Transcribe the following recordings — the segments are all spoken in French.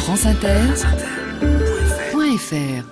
franceinter.fr.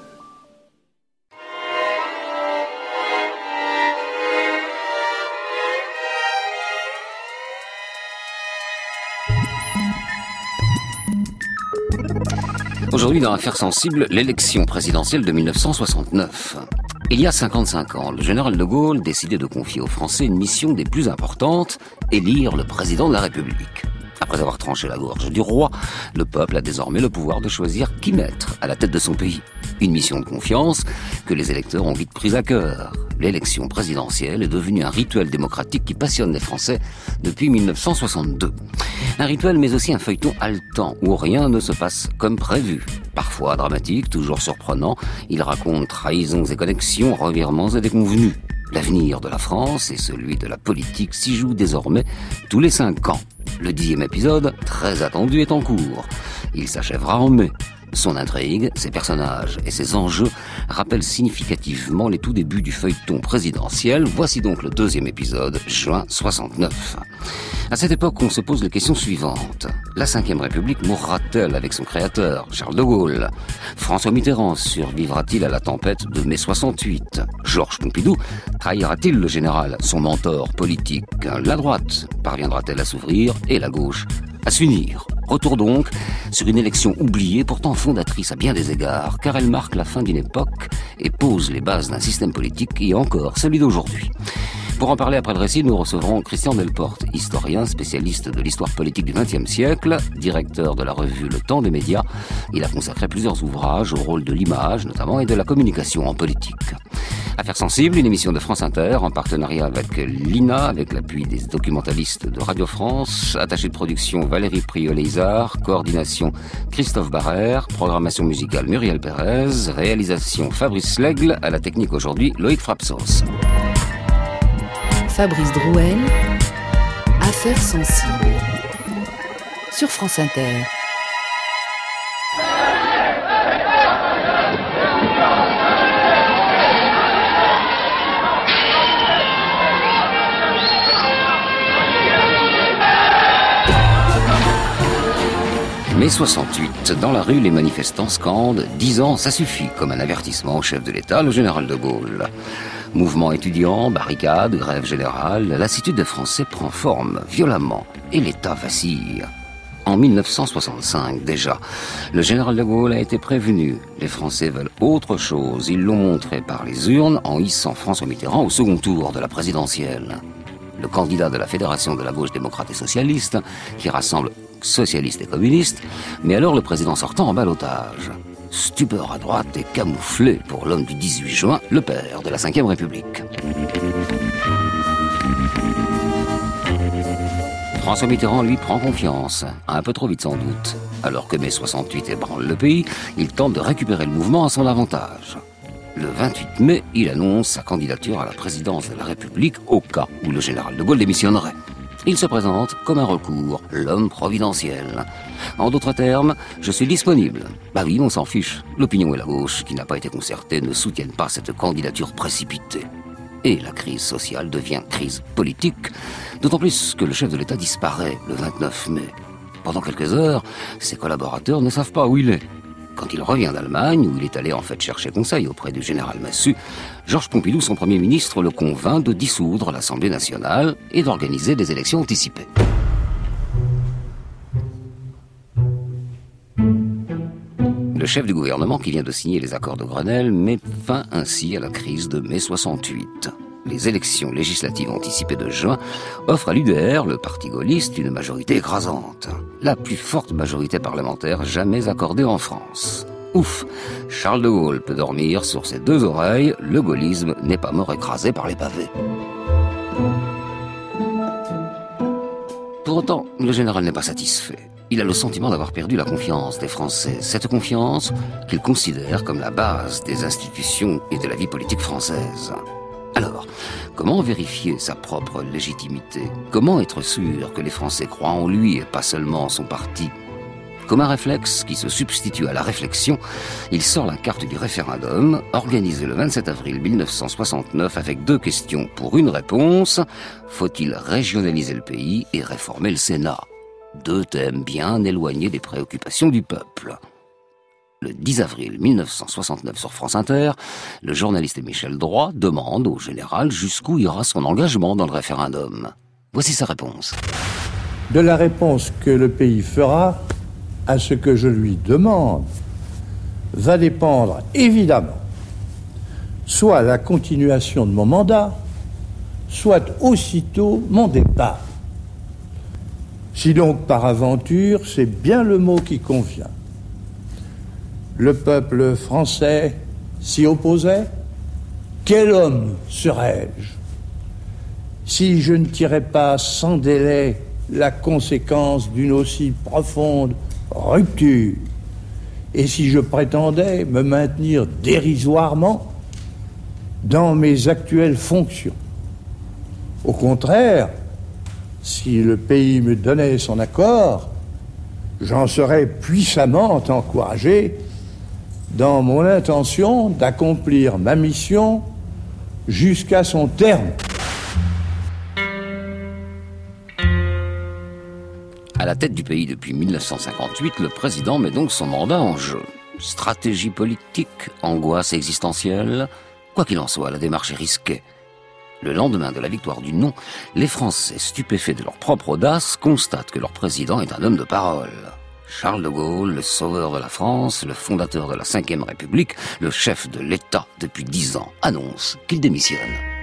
Aujourd'hui, dans Affaires sensibles, l'élection présidentielle de 1969. Il y a 55 ans, le général de Gaulle décidait de confier aux Français une mission des plus importantes, élire le président de la République. Après avoir tranché la gorge du roi, le peuple a désormais le pouvoir de choisir qui mettre à la tête de son pays. Une mission de confiance que les électeurs ont vite prise à cœur. L'élection présidentielle est devenue un rituel démocratique qui passionne les Français depuis 1962. Un rituel mais aussi un feuilleton haletant où rien ne se passe comme prévu. Parfois dramatique, toujours surprenant, il raconte trahisons et connexions, revirements et déconvenus. L'avenir de la France et celui de la politique s'y jouent désormais tous les 5 ans. Le 10e épisode, très attendu, est en cours. Il s'achèvera en mai. Son intrigue, ses personnages et ses enjeux rappellent significativement les tout débuts du feuilleton présidentiel. Voici donc le 2e épisode, juin 69. À cette époque, on se pose les questions suivantes. La Ve République mourra-t-elle avec son créateur, Charles de Gaulle? François Mitterrand survivra-t-il à la tempête de mai 68? Georges Pompidou trahira-t-il le général, son mentor politique? La droite parviendra-t-elle à s'ouvrir et la gauche à s'unir? Retour donc sur une élection oubliée, pourtant fondatrice à bien des égards, car elle marque la fin d'une époque et pose les bases d'un système politique qui est encore celui d'aujourd'hui. Pour en parler après le récit, nous recevrons Christian Delporte, historien, spécialiste de l'histoire politique du XXe siècle, directeur de la revue Le Temps des médias. Il a consacré plusieurs ouvrages au rôle de l'image, notamment, et de la communication en politique. Affaires sensibles, une émission de France Inter en partenariat avec l'INA, avec l'appui des documentalistes de Radio France, attaché de production Valérie Priot-Lézard, coordination Christophe Barrère, programmation musicale Muriel Pérez, réalisation Fabrice Lègle, à la technique aujourd'hui Loïc Frapsos. Fabrice Drouel, Affaires sensibles, sur France Inter. Mai 68, dans la rue, les manifestants scandent « 10 ans, ça suffit » comme un avertissement au chef de l'État, le général de Gaulle. Mouvement étudiant, barricades, grève générale, la lassitude des Français prend forme violemment et l'État vacille. En 1965 déjà, le général de Gaulle a été prévenu. Les Français veulent autre chose. Ils l'ont montré par les urnes en hissant François Mitterrand au second tour de la présidentielle. Le candidat de la Fédération de la gauche démocrate et socialiste, qui rassemble socialistes et communistes, mais alors le président sortant en ballottage. Stupeur à droite et camouflé pour l'homme du 18 juin, le père de la Ve République. François Mitterrand, lui, prend confiance, un peu trop vite sans doute. Alors que mai 68 ébranle le pays, il tente de récupérer le mouvement à son avantage. Le 28 mai, il annonce sa candidature à la présidence de la République au cas où le général de Gaulle démissionnerait. Il se présente comme un recours, l'homme providentiel. En d'autres termes, je suis disponible. Bah oui, on s'en fiche. L'opinion et la gauche, qui n'a pas été concertée, ne soutiennent pas cette candidature précipitée. Et la crise sociale devient crise politique, d'autant plus que le chef de l'État disparaît le 29 mai. Pendant quelques heures, ses collaborateurs ne savent pas où il est. Quand il revient d'Allemagne, où il est allé en fait chercher conseil auprès du général Massu, Georges Pompidou, son Premier ministre, le convainc de dissoudre l'Assemblée nationale et d'organiser des élections anticipées. Le chef du gouvernement, qui vient de signer les accords de Grenelle, met fin ainsi à la crise de mai 68. Les élections législatives anticipées de juin offrent à l'UDR, le parti gaulliste, une majorité écrasante. La plus forte majorité parlementaire jamais accordée en France. Ouf, Charles de Gaulle peut dormir sur ses 2 oreilles, le gaullisme n'est pas mort écrasé par les pavés. Pour autant, le général n'est pas satisfait. Il a le sentiment d'avoir perdu la confiance des Français. Cette confiance qu'il considère comme la base des institutions et de la vie politique française. Alors, comment vérifier sa propre légitimité? Comment être sûr que les Français croient en lui et pas seulement en son parti? Comme un réflexe qui se substitue à la réflexion, il sort la carte du référendum, organisé le 27 avril 1969 avec 2 questions pour une réponse. Faut-il régionaliser le pays et réformer le Sénat? Deux thèmes bien éloignés des préoccupations du peuple. Le 10 avril 1969 sur France Inter, le journaliste Michel Droit demande au général jusqu'où ira son engagement dans le référendum. Voici sa réponse. De la réponse que le pays fera à ce que je lui demande va dépendre évidemment soit la continuation de mon mandat, soit aussitôt mon départ. Si donc par aventure, c'est bien le mot qui convient. Le peuple français s'y opposait, quel homme serais-je si je ne tirais pas sans délai la conséquence d'une aussi profonde rupture, et si je prétendais me maintenir dérisoirement dans mes actuelles fonctions. Au contraire, si le pays me donnait son accord, j'en serais puissamment encouragé dans mon intention d'accomplir ma mission jusqu'à son terme. À la tête du pays depuis 1958, le président met donc son mandat en jeu. Stratégie politique, angoisse existentielle, quoi qu'il en soit, la démarche est risquée. Le lendemain de la victoire du non, les Français, stupéfaits de leur propre audace, constatent que leur président est un homme de parole. Charles de Gaulle, le sauveur de la France, le fondateur de la Ve République, le chef de l'État depuis 10 ans, annonce qu'il démissionne.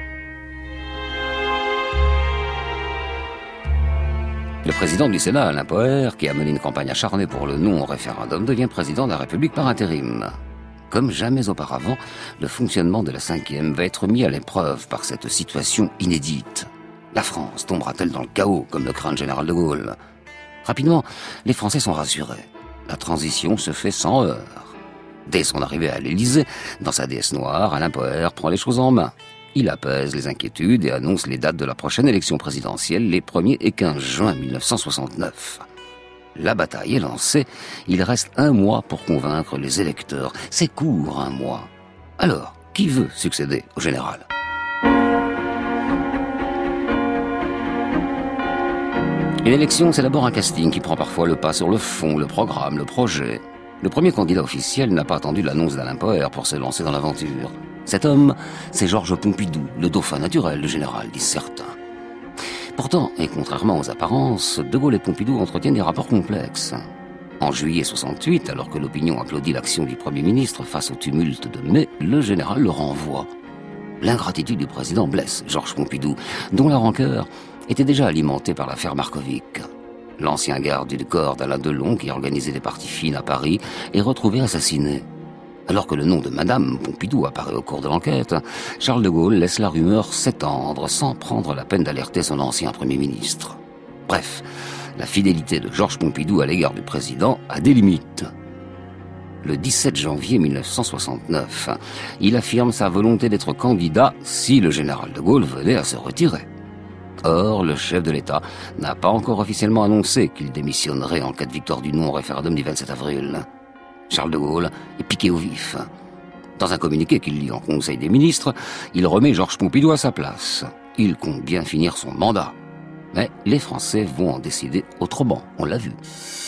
Le président du Sénat, Alain Poher, qui a mené une campagne acharnée pour le non au référendum, devient président de la République par intérim. Comme jamais auparavant, le fonctionnement de la Ve va être mis à l'épreuve par cette situation inédite. La France tombera-t-elle dans le chaos, comme le craint le général de Gaulle ? Rapidement, les Français sont rassurés. La transition se fait sans heurts. Dès son arrivée à l'Élysée, dans sa déesse noire, Alain Poher prend les choses en main. Il apaise les inquiétudes et annonce les dates de la prochaine élection présidentielle, les 1er et 15 juin 1969. La bataille est lancée, il reste 1 mois pour convaincre les électeurs. C'est court, 1 mois. Alors, qui veut succéder au général ? Une élection, c'est d'abord un casting qui prend parfois le pas sur le fond, le programme, le projet. Le premier candidat officiel n'a pas attendu l'annonce d'Alain Poher pour se lancer dans l'aventure. Cet homme, c'est Georges Pompidou, le dauphin naturel du général, disent certains. Pourtant, et contrairement aux apparences, De Gaulle et Pompidou entretiennent des rapports complexes. En juillet 68, alors que l'opinion applaudit l'action du Premier ministre face au tumulte de mai, le général le renvoie. L'ingratitude du président blesse Georges Pompidou, dont la rancœur était déjà alimentée par l'affaire Markovic. L'ancien garde du corps d'Alain Delon, qui organisait des parties fines à Paris, est retrouvé assassiné. Alors que le nom de Madame Pompidou apparaît au cours de l'enquête, Charles de Gaulle laisse la rumeur s'étendre sans prendre la peine d'alerter son ancien Premier ministre. Bref, la fidélité de Georges Pompidou à l'égard du président a des limites. Le 17 janvier 1969, il affirme sa volonté d'être candidat si le général de Gaulle venait à se retirer. Or, le chef de l'État n'a pas encore officiellement annoncé qu'il démissionnerait en cas de victoire du non au référendum du 27 avril. Charles de Gaulle est piqué au vif. Dans un communiqué qu'il lit en Conseil des ministres, il remet Georges Pompidou à sa place. Il compte bien finir son mandat. Mais les Français vont en décider autrement, on l'a vu.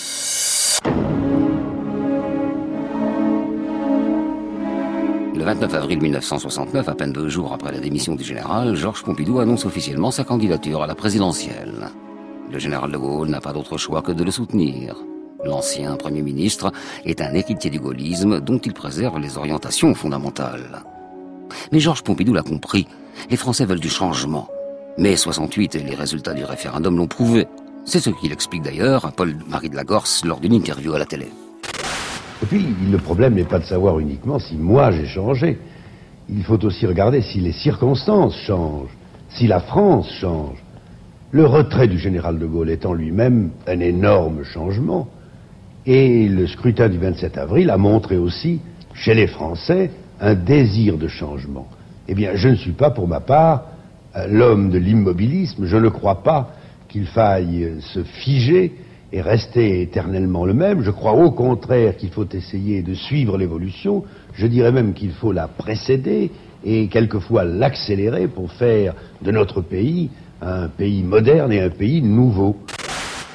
Le 29 avril 1969, à peine 2 jours après la démission du général, Georges Pompidou annonce officiellement sa candidature à la présidentielle. Le général de Gaulle n'a pas d'autre choix que de le soutenir. L'ancien Premier ministre est un héritier du gaullisme dont il préserve les orientations fondamentales. Mais Georges Pompidou l'a compris, les Français veulent du changement. Mai 68 et les résultats du référendum l'ont prouvé. C'est ce qu'il explique d'ailleurs à Paul-Marie de la Gorce lors d'une interview à la télé. Et puis, le problème n'est pas de savoir uniquement si moi j'ai changé. Il faut aussi regarder si les circonstances changent, si la France change. Le retrait du général de Gaulle est en lui-même un énorme changement. Et le scrutin du 27 avril a montré aussi, chez les Français, un désir de changement. Eh bien, je ne suis pas, pour ma part, l'homme de l'immobilisme. Je ne crois pas qu'il faille se figer et rester éternellement le même. Je crois au contraire qu'il faut essayer de suivre l'évolution. Je dirais même qu'il faut la précéder et quelquefois l'accélérer pour faire de notre pays un pays moderne et un pays nouveau.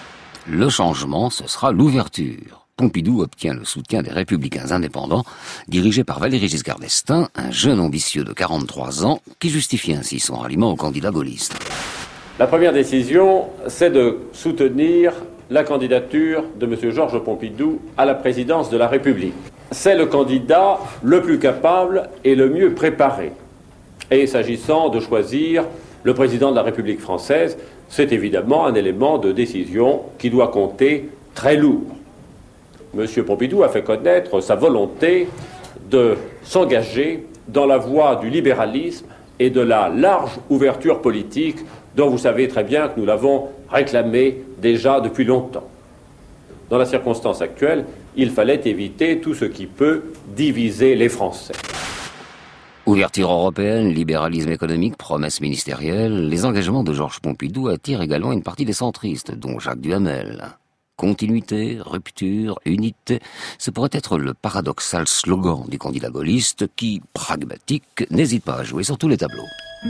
Le changement, ce sera l'ouverture. Pompidou obtient le soutien des Républicains indépendants, dirigés par Valéry Giscard d'Estaing, un jeune ambitieux de 43 ans, qui justifie ainsi son ralliement au candidat gaulliste. La première décision, c'est de soutenir la candidature de M. Georges Pompidou à la présidence de la République. C'est le candidat le plus capable et le mieux préparé. Et s'agissant de choisir le président de la République française, c'est évidemment un élément de décision qui doit compter très lourd. M. Pompidou a fait connaître sa volonté de s'engager dans la voie du libéralisme et de la large ouverture politique dont vous savez très bien que nous l'avons réclamé déjà depuis longtemps. Dans la circonstance actuelle, il fallait éviter tout ce qui peut diviser les Français. Ouverture européenne, libéralisme économique, promesses ministérielles, les engagements de Georges Pompidou attirent également une partie des centristes, dont Jacques Duhamel. Continuité, rupture, unité, ce pourrait être le paradoxal slogan du candidat gaulliste qui, pragmatique, n'hésite pas à jouer sur tous les tableaux.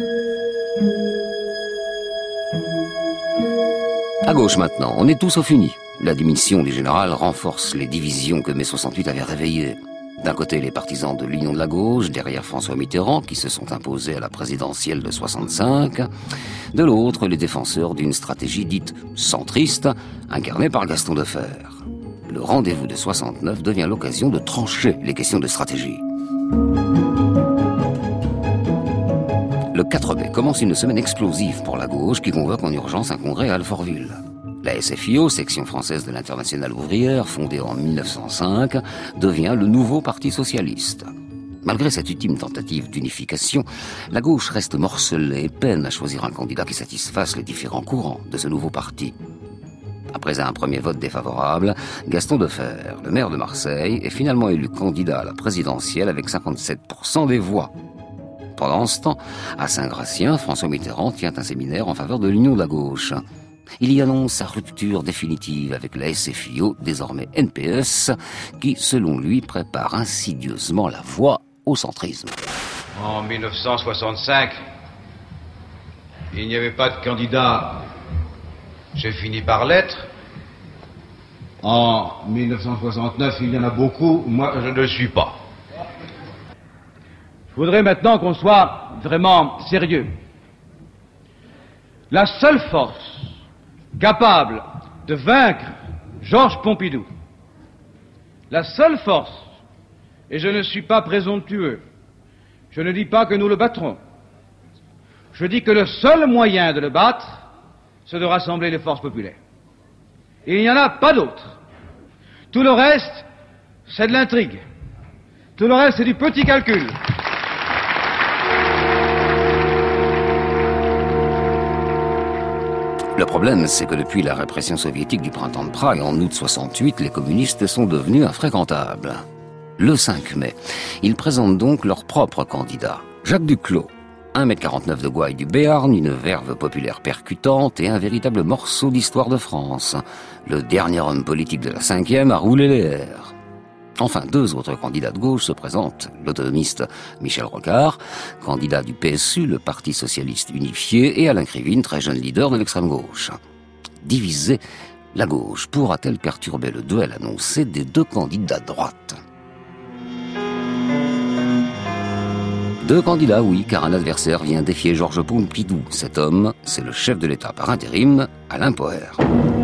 À gauche maintenant, on est tous sauf unis. La démission du général renforce les divisions que mai 68 avait réveillées. D'un côté, les partisans de l'Union de la gauche, derrière François Mitterrand, qui se sont imposés à la présidentielle de 65. De l'autre, les défenseurs d'une stratégie dite centriste, incarnée par Gaston Defferre. Le rendez-vous de 69 devient l'occasion de trancher les questions de stratégie. Le 4 mai commence une semaine explosive pour la gauche qui convoque en urgence un congrès à Alfortville. La SFIO, section française de l'Internationale ouvrière, fondée en 1905, devient le nouveau Parti socialiste. Malgré cette ultime tentative d'unification, la gauche reste morcelée et peine à choisir un candidat qui satisfasse les différents courants de ce nouveau parti. Après un premier vote défavorable, Gaston Defferre, le maire de Marseille, est finalement élu candidat à la présidentielle avec 57% des voix. Pendant ce temps, à Saint-Gratien, François Mitterrand tient un séminaire en faveur de l'Union de la gauche. Il y annonce sa rupture définitive avec la SFIO, désormais NPS, qui, selon lui, prépare insidieusement la voie au centrisme. En 1965, il n'y avait pas de candidat. J'ai fini par l'être. En 1969, il y en a beaucoup. Moi, je ne le suis pas. Je voudrais maintenant qu'on soit vraiment sérieux. La seule force capable de vaincre Georges Pompidou, la seule force, et je ne suis pas présomptueux, je ne dis pas que nous le battrons, je dis que le seul moyen de le battre, c'est de rassembler les forces populaires. Et il n'y en a pas d'autre. Tout le reste, c'est de l'intrigue. Tout le reste, c'est du petit calcul. Le problème, c'est que depuis la répression soviétique du printemps de Prague, en août 68, les communistes sont devenus infréquentables. Le 5 mai, ils présentent donc leur propre candidat, Jacques Duclos. 1,49 m de gouaille du Béarn, une verve populaire percutante et un véritable morceau d'histoire de France. Le dernier homme politique de la 5e a roulé les airs. Enfin, deux autres candidats de gauche se présentent. L'autonomiste Michel Rocard, candidat du PSU, le Parti socialiste unifié, et Alain Krivine, très jeune leader de l'extrême gauche. Divisée, la gauche pourra-t-elle perturber le duel annoncé des deux candidats de droite ? Deux candidats, oui, car un adversaire vient défier Georges Pompidou. Cet homme, c'est le chef de l'État par intérim, Alain Poher.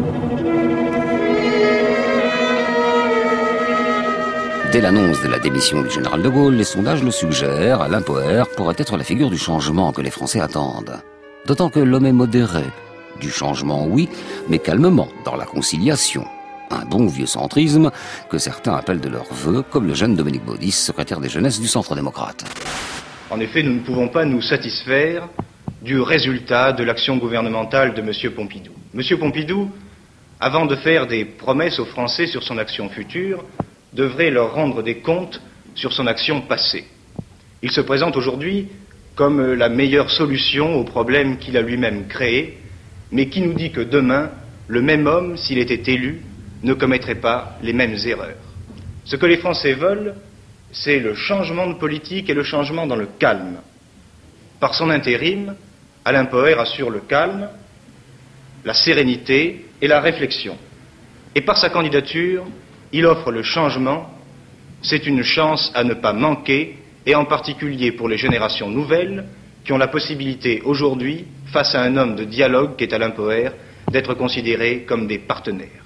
Dès l'annonce de la démission du général de Gaulle, les sondages le suggèrent, Alain Poher pourrait être la figure du changement que les Français attendent. D'autant que l'homme est modéré. Du changement, oui, mais calmement, dans la conciliation. Un bon vieux centrisme que certains appellent de leur vœu, comme le jeune Dominique Baudis, secrétaire des jeunesses du Centre démocrate. En effet, nous ne pouvons pas nous satisfaire du résultat de l'action gouvernementale de M. Pompidou. M. Pompidou, avant de faire des promesses aux Français sur son action future, devrait leur rendre des comptes sur son action passée. Il se présente aujourd'hui comme la meilleure solution aux problèmes qu'il a lui-même créés, mais qui nous dit que demain, le même homme, s'il était élu, ne commettrait pas les mêmes erreurs. Ce que les Français veulent, c'est le changement de politique et le changement dans le calme. Par son intérim, Alain Poher assure le calme, la sérénité et la réflexion. Et par sa candidature, il offre le changement. C'est une chance à ne pas manquer, et en particulier pour les générations nouvelles qui ont la possibilité aujourd'hui, face à un homme de dialogue qu'est Alain Poher, d'être considérés comme des partenaires.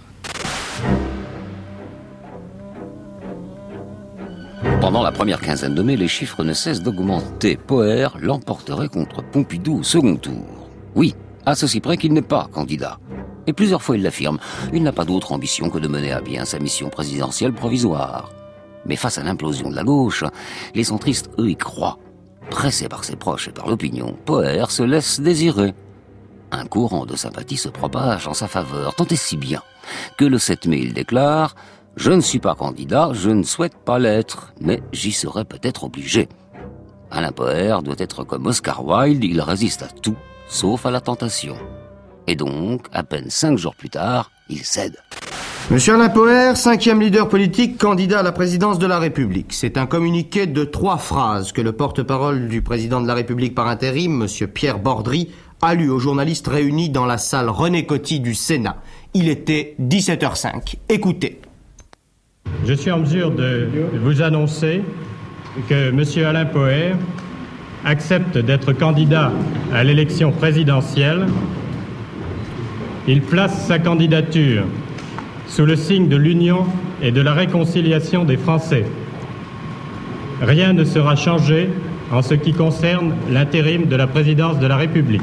Pendant la première quinzaine de mai, les chiffres ne cessent d'augmenter. Poher l'emporterait contre Pompidou au second tour. Oui, à ceci près qu'il n'est pas candidat. Et plusieurs fois il l'affirme, il n'a pas d'autre ambition que de mener à bien sa mission présidentielle provisoire. Mais face à l'implosion de la gauche, les centristes, eux, y croient. Pressé par ses proches et par l'opinion, Poher se laisse désirer. Un courant de sympathie se propage en sa faveur, tant et si bien que le 7 mai, il déclare « Je ne suis pas candidat, je ne souhaite pas l'être, mais j'y serai peut-être obligé ». Alain Poher doit être comme Oscar Wilde, il résiste à tout, sauf à la tentation. Et donc, à peine 5 jours plus tard, il cède. Monsieur Alain Poher, 5e leader politique, candidat à la présidence de la République. C'est un communiqué de 3 phrases que le porte-parole du président de la République par intérim, monsieur Pierre Bordry, a lu aux journalistes réunis dans la salle René Coty du Sénat. Il était 17h05. Écoutez. Je suis en mesure de vous annoncer que monsieur Alain Poher accepte d'être candidat à l'élection présidentielle. Il place sa candidature sous le signe de l'union et de la réconciliation des Français. Rien ne sera changé en ce qui concerne l'intérim de la présidence de la République.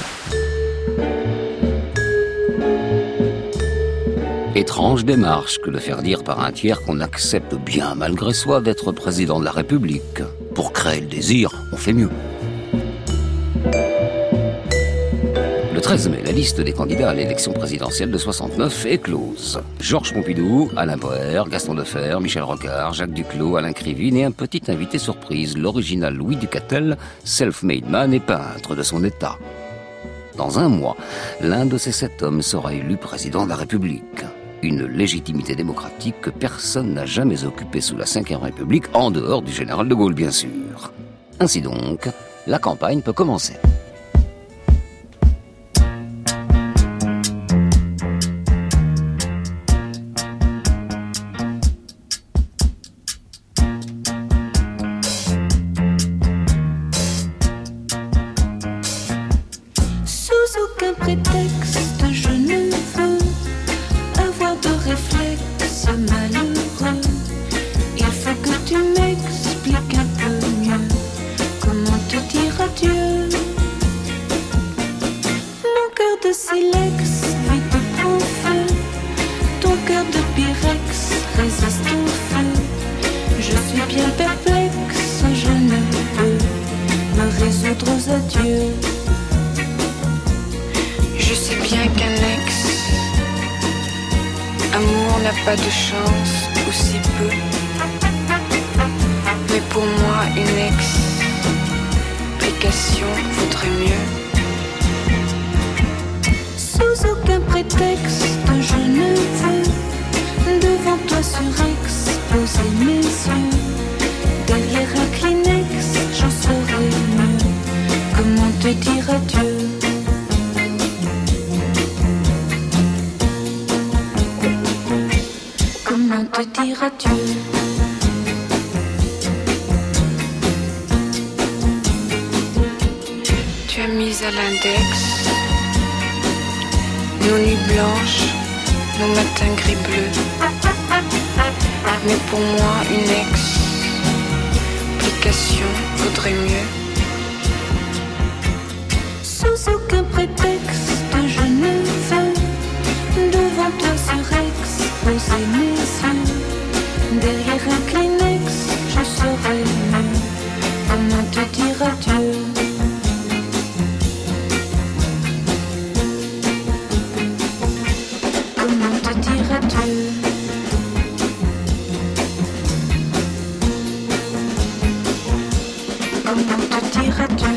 Étrange démarche que de faire dire par un tiers qu'on accepte bien malgré soi d'être président de la République. Pour créer le désir, on fait mieux. Le 13 mai, la liste des candidats à l'élection présidentielle de 69 est close. Georges Pompidou, Alain Poher, Gaston Defferre, Michel Rocard, Jacques Duclos, Alain Krivine et un petit invité surprise, l'original Louis Ducatel, self-made man et peintre de son état. Dans un mois, l'un de ces 7 hommes sera élu président de la République. Une légitimité démocratique que personne n'a jamais occupée sous la Ve République, en dehors du général de Gaulle, bien sûr. Ainsi donc, la campagne peut commencer. Pas de chance, ou si peu. Mais pour moi, une explication vaudrait mieux. Sous aucun prétexte, je ne veux devant toi surexposer mes yeux. Derrière un Kleenex, j'en saurais mieux. Comment te dire adieu? Comment te dire adieu? Tu as mis à l'index nos nuits blanches, nos matins gris-bleus. Mais pour moi, une explication vaudrait mieux. Sous aucun prétexte, je ne veux devant toi surexposer mes yeux. Derrière un Kleenex, je saurais mieux. Comment te dire adieu? Comment te dire adieu? Comment te dire adieu?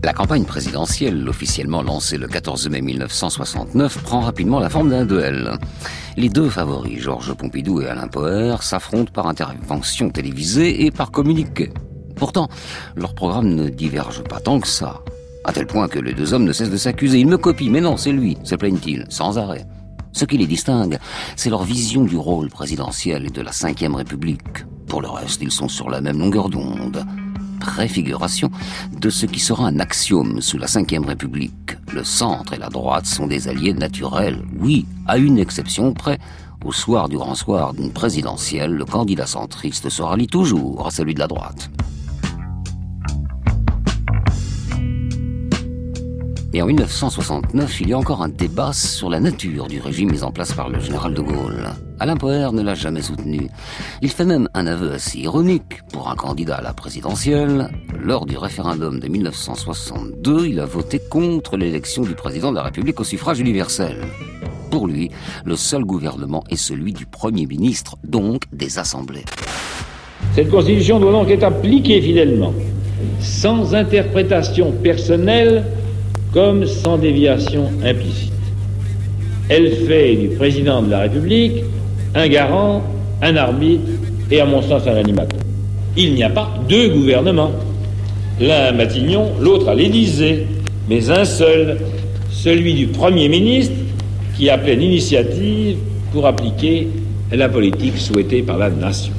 La campagne présidentielle, officiellement lancée le 14 mai 1969, prend rapidement la forme d'un duel. Les deux favoris, Georges Pompidou et Alain Poher, s'affrontent par intervention télévisée et par communiqué. Pourtant, leur programme ne diverge pas tant que ça, à tel point que les deux hommes ne cessent de s'accuser. Il me copie, mais non, c'est lui, se plaignent-ils, sans arrêt. Ce qui les distingue, c'est leur vision du rôle présidentiel et de la Ve République. Pour le reste, ils sont sur la même longueur d'onde. Préfiguration de ce qui sera un axiome sous la Ve République. Le centre et la droite sont des alliés naturels. Oui, à une exception près. Au soir du grand soir d'une présidentielle, le candidat centriste se rallie toujours à celui de la droite. Et en 1969, il y a encore un débat sur la nature du régime mis en place par le général de Gaulle. Alain Poher ne l'a jamais soutenu. Il fait même un aveu assez ironique pour un candidat à la présidentielle. Lors du référendum de 1962, il a voté contre l'élection du président de la République au suffrage universel. Pour lui, le seul gouvernement est celui du Premier ministre, donc des assemblées. Cette Constitution doit donc être appliquée fidèlement, sans interprétation personnelle, comme sans déviation implicite. Elle fait du président de la République un garant, un arbitre et, à mon sens, un animateur. Il n'y a pas deux gouvernements. L'un à Matignon, l'autre à l'Élysée, mais un seul, celui du Premier ministre, qui a pleine initiative pour appliquer la politique souhaitée par la nation.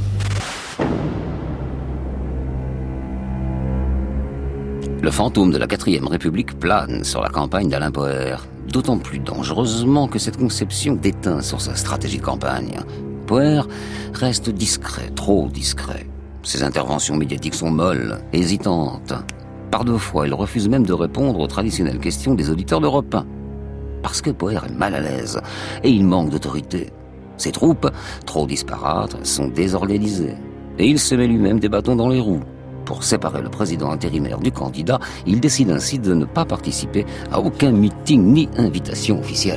Le fantôme de la 4e République plane sur la campagne d'Alain Poher, d'autant plus dangereusement que cette conception déteint sur sa stratégie de campagne. Poher reste discret, trop discret. Ses interventions médiatiques sont molles, hésitantes. Par 2 fois, il refuse même de répondre aux traditionnelles questions des auditeurs d'Europe 1. Parce que Poher est mal à l'aise et il manque d'autorité. Ses troupes, trop disparates, sont désorganisées. Et il se met lui-même des bâtons dans les roues. Pour séparer le président intérimaire du candidat, il décide ainsi de ne pas participer à aucun meeting ni invitation officielle.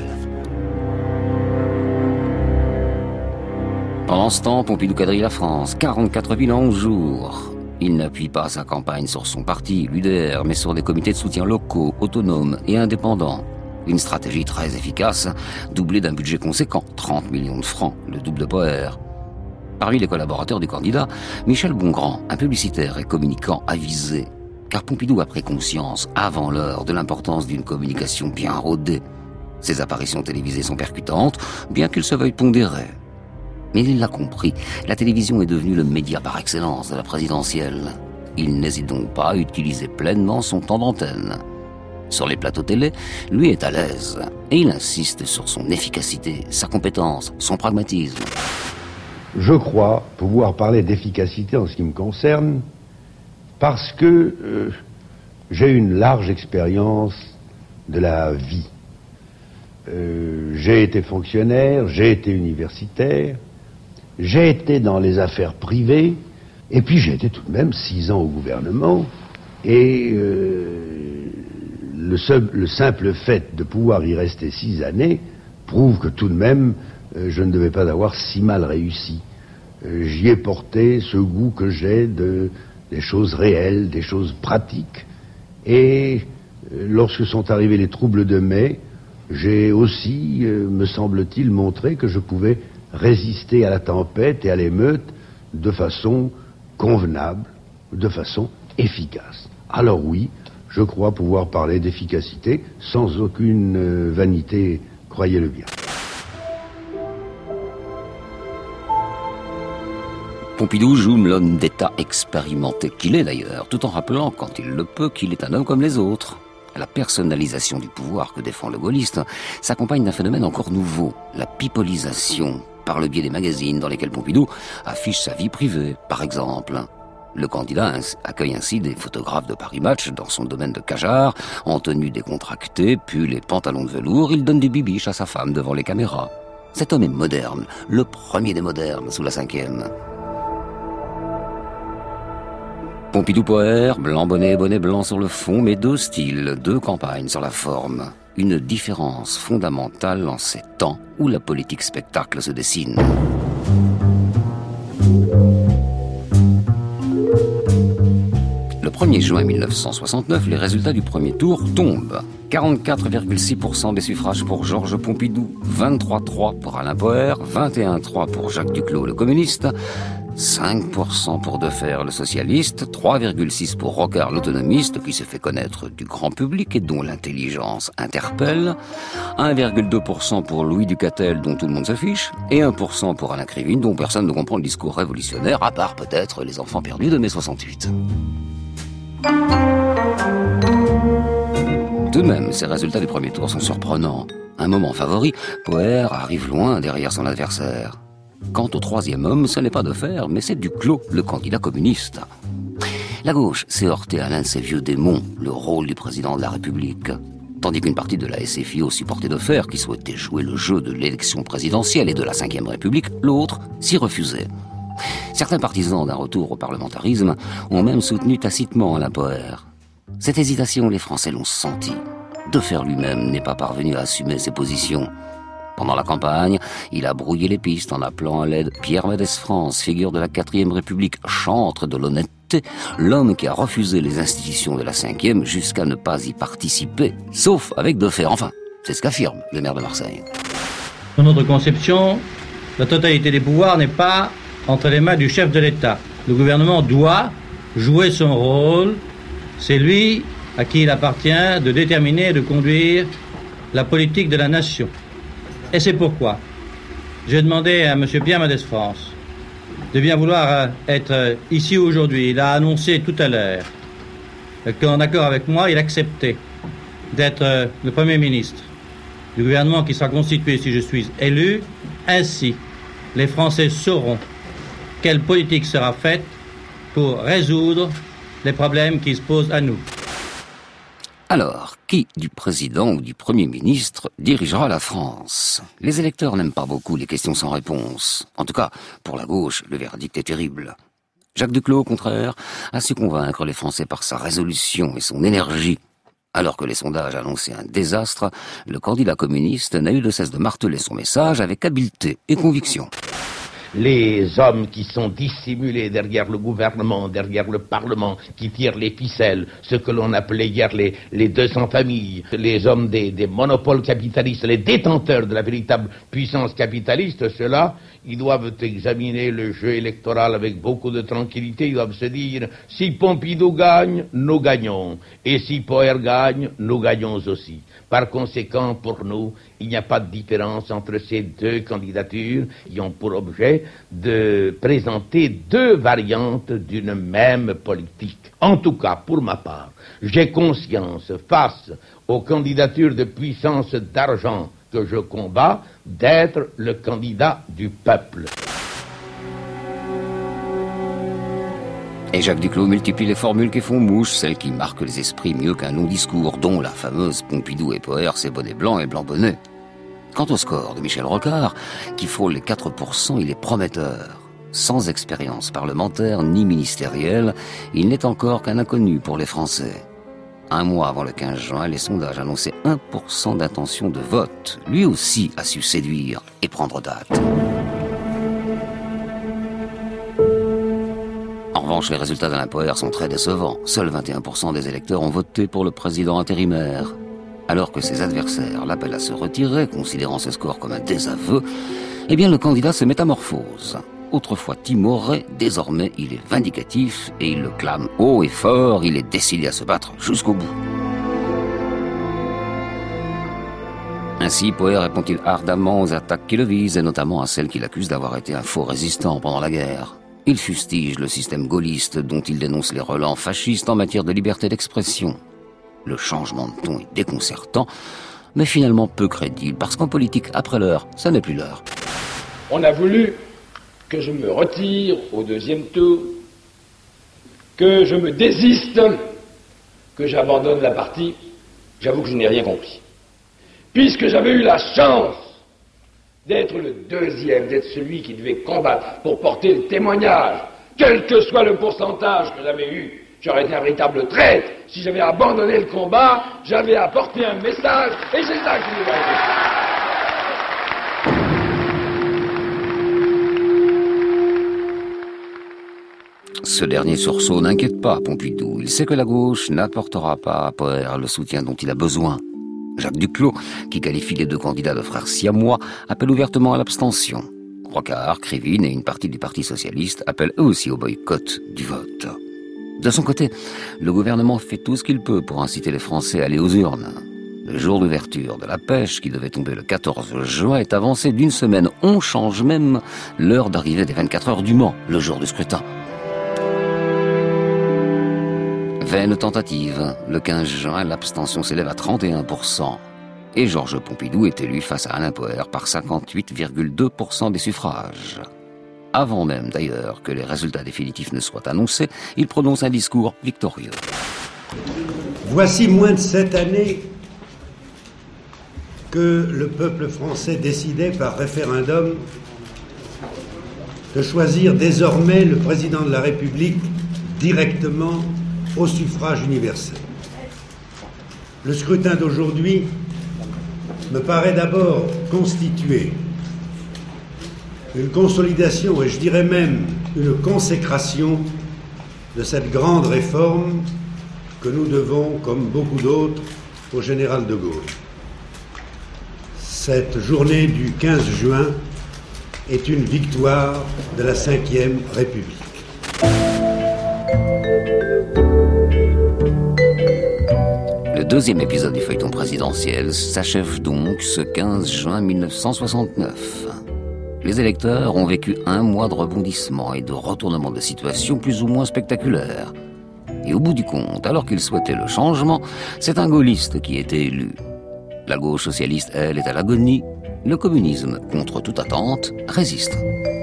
Pendant ce temps, Pompidou quadrille la France, 44 villes en 11 jours. Il n'appuie pas sa campagne sur son parti, l'UDR, mais sur des comités de soutien locaux, autonomes et indépendants. Une stratégie très efficace, doublée d'un budget conséquent, 30 millions de francs, le double de Poher. Parmi les collaborateurs du candidat, Michel Bongrand, un publicitaire et communicant avisé. Car Pompidou a pris conscience, avant l'heure, de l'importance d'une communication bien rodée. Ses apparitions télévisées sont percutantes, bien qu'il se veuille pondérer. Mais il l'a compris, la télévision est devenue le média par excellence de la présidentielle. Il n'hésite donc pas à utiliser pleinement son temps d'antenne. Sur les plateaux télé, lui est à l'aise. Et il insiste sur son efficacité, sa compétence, son pragmatisme. Je crois pouvoir parler d'efficacité en ce qui me concerne parce que j'ai une large expérience de la vie. J'ai été fonctionnaire, j'ai été universitaire, j'ai été dans les affaires privées, et puis j'ai été tout de même 6 ans au gouvernement, et le simple fait de pouvoir y rester 6 années prouve que tout de même je ne devais pas avoir si mal réussi. J'y ai porté ce goût que j'ai des choses réelles, des choses pratiques. Et lorsque sont arrivés les troubles de mai, j'ai aussi, me semble-t-il, montré que je pouvais résister à la tempête et à l'émeute de façon convenable, de façon efficace. Alors oui, je crois pouvoir parler d'efficacité sans aucune vanité, croyez-le bien. Pompidou joue l'homme d'État expérimenté qu'il est d'ailleurs, tout en rappelant, quand il le peut, qu'il est un homme comme les autres. La personnalisation du pouvoir que défend le gaulliste s'accompagne d'un phénomène encore nouveau, la pipolisation, par le biais des magazines dans lesquels Pompidou affiche sa vie privée, par exemple. Le candidat accueille ainsi des photographes de Paris Match dans son domaine de Cajar, en tenue décontractée, pull et pantalons de velours, il donne du bibiche à sa femme devant les caméras. Cet homme est moderne, le premier des modernes sous la 5e. Pompidou-Poher, blanc bonnet, bonnet blanc sur le fond, mais 2 styles, 2 campagnes sur la forme. Une différence fondamentale en ces temps où la politique spectacle se dessine. Le 1er juin 1969, les résultats du premier tour tombent. 44,6% des suffrages pour Georges Pompidou, 23,3% pour Alain Poher, 21,3% pour Jacques Duclos, le communiste, 5% pour Defferre, le socialiste, 3,6% pour Rocard, l'autonomiste, qui s'est fait connaître du grand public et dont l'intelligence interpelle, 1,2% pour Louis Ducatel, dont tout le monde s'affiche, et 1% pour Alain Krivine, dont personne ne comprend le discours révolutionnaire, à part peut-être les enfants perdus de mai 68. Tout de même, ces résultats du premier tour sont surprenants. Un moment favori, Poher arrive loin derrière son adversaire. Quant au troisième homme, ce n'est pas Defferre, mais c'est Duclos, le candidat communiste. La gauche s'est heurtée à l'un de ses vieux démons, le rôle du président de la République. Tandis qu'une partie de la SFIO supportait Defferre, qui souhaitait jouer le jeu de l'élection présidentielle et de la Ve République, l'autre s'y refusait. Certains partisans d'un retour au parlementarisme ont même soutenu tacitement Alain Poher. Cette hésitation, les Français l'ont senti. Defferre lui-même n'est pas parvenu à assumer ses positions. Pendant la campagne, il a brouillé les pistes en appelant à l'aide Pierre Mendès France, figure de la 4e République, chantre de l'honnêteté, l'homme qui a refusé les institutions de la 5e jusqu'à ne pas y participer, sauf avec Defferre. Enfin, c'est ce qu'affirme le maire de Marseille. Dans notre conception, la totalité des pouvoirs n'est pas entre les mains du chef de l'État. Le gouvernement doit jouer son rôle. C'est lui à qui il appartient de déterminer et de conduire la politique de la nation. Et c'est pourquoi j'ai demandé à M. Pierre Mendès France de bien vouloir être ici aujourd'hui. Il a annoncé tout à l'heure qu'en accord avec moi, il acceptait d'être le Premier ministre du gouvernement qui sera constitué si je suis élu. Ainsi, les Français sauront quelle politique sera faite pour résoudre les problèmes qui se posent à nous. Alors, qui du président ou du Premier ministre dirigera la France? Les électeurs n'aiment pas beaucoup les questions sans réponse. En tout cas, pour la gauche, le verdict est terrible. Jacques Duclos, au contraire, a su convaincre les Français par sa résolution et son énergie. Alors que les sondages annonçaient un désastre, le candidat communiste n'a eu de cesse de marteler son message avec habileté et conviction. Les hommes qui sont dissimulés derrière le gouvernement, derrière le Parlement, qui tirent les ficelles, ce que l'on appelait hier les 200 familles, les hommes des monopoles capitalistes, les détenteurs de la véritable puissance capitaliste, ceux-là, ils doivent examiner le jeu électoral avec beaucoup de tranquillité. Ils doivent se dire, si Pompidou gagne, nous gagnons. Et si Poher gagne, nous gagnons aussi. Par conséquent, pour nous, il n'y a pas de différence entre ces deux candidatures qui ont pour objet de présenter deux variantes d'une même politique. En tout cas, pour ma part, j'ai conscience, face aux candidatures de puissance d'argent que je combats, d'être le candidat du peuple. Et Jacques Duclos multiplie les formules qui font mouche, celles qui marquent les esprits mieux qu'un long discours, dont la fameuse Pompidou et Poher, c'est bonnet blanc et blanc bonnet. Quant au score de Michel Rocard, qui frôle les 4%, il est prometteur. Sans expérience parlementaire ni ministérielle, il n'est encore qu'un inconnu pour les Français. Un mois avant le 15 juin, les sondages annonçaient 1% d'intention de vote. Lui aussi a su séduire et prendre date. En revanche, les résultats d'Alain Poher sont très décevants. Seuls 21% des électeurs ont voté pour le président intérimaire. Alors que ses adversaires l'appellent à se retirer, considérant ce score comme un désaveu, eh bien le candidat se métamorphose. Autrefois timoré, désormais il est vindicatif et il le clame haut et fort, il est décidé à se battre jusqu'au bout. Ainsi, Poher répond-il ardemment aux attaques qui le visent, et notamment à celles qu'il accuse d'avoir été un faux résistant pendant la guerre. Il fustige le système gaulliste dont il dénonce les relents fascistes en matière de liberté d'expression. Le changement de ton est déconcertant, mais finalement peu crédible, parce qu'en politique, après l'heure, ça n'est plus l'heure. On a voulu que je me retire au deuxième tour, que je me désiste, que j'abandonne la partie. J'avoue que je n'ai rien compris. Puisque j'avais eu la chance d'être le deuxième, d'être celui qui devait combattre pour porter le témoignage, quel que soit le pourcentage que j'avais eu, j'aurais été un véritable traître. Si j'avais abandonné le combat, j'avais apporté un message, et c'est ça qui nous a été. Ce dernier sursaut n'inquiète pas Pompidou. Il sait que la gauche n'apportera pas à Poher le soutien dont il a besoin. Jacques Duclos, qui qualifie les deux candidats de frères siamois, appelle ouvertement à l'abstention. Rocard, Krivine et une partie du Parti socialiste appellent eux aussi au boycott du vote. De son côté, le gouvernement fait tout ce qu'il peut pour inciter les Français à aller aux urnes. Le jour d'ouverture de la pêche, qui devait tomber le 14 juin, est avancé d'une semaine. On change même l'heure d'arrivée des 24 heures du Mans, le jour du scrutin. Vaine tentative. Le 15 juin, l'abstention s'élève à 31%. Et Georges Pompidou est élu face à Alain Poher par 58,2% des suffrages. Avant même d'ailleurs que les résultats définitifs ne soient annoncés, il prononce un discours victorieux. Voici moins de 7 années que le peuple français décidait par référendum de choisir désormais le président de la République directement au suffrage universel. Le scrutin d'aujourd'hui me paraît d'abord constituer une consolidation et je dirais même une consécration de cette grande réforme que nous devons, comme beaucoup d'autres, au général de Gaulle. Cette journée du 15 juin est une victoire de la Ve République. Le deuxième épisode du feuilleton présidentiel s'achève donc ce 15 juin 1969. Les électeurs ont vécu un mois de rebondissements et de retournements de situation plus ou moins spectaculaires. Et au bout du compte, alors qu'ils souhaitaient le changement, c'est un gaulliste qui était élu. La gauche socialiste, elle, est à l'agonie. Le communisme, contre toute attente, résiste.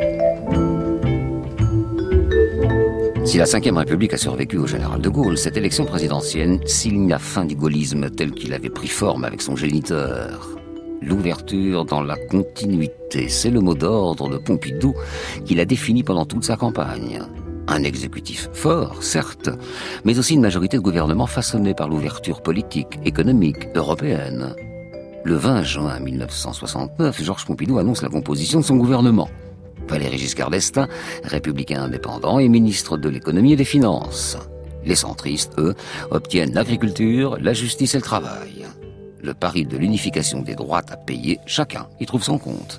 Si la Ve République a survécu au général de Gaulle, cette élection présidentielle signe la fin du gaullisme tel qu'il avait pris forme avec son géniteur. L'ouverture dans la continuité, c'est le mot d'ordre de Pompidou qu'il a défini pendant toute sa campagne. Un exécutif fort, certes, mais aussi une majorité de gouvernement façonnée par l'ouverture politique, économique, européenne. Le 20 juin 1969, Georges Pompidou annonce la composition de son gouvernement. Valéry Giscard d'Estaing, républicain indépendant et ministre de l'économie et des finances. Les centristes, eux, obtiennent l'agriculture, la justice et le travail. Le pari de l'unification des droites à payer, chacun y trouve son compte.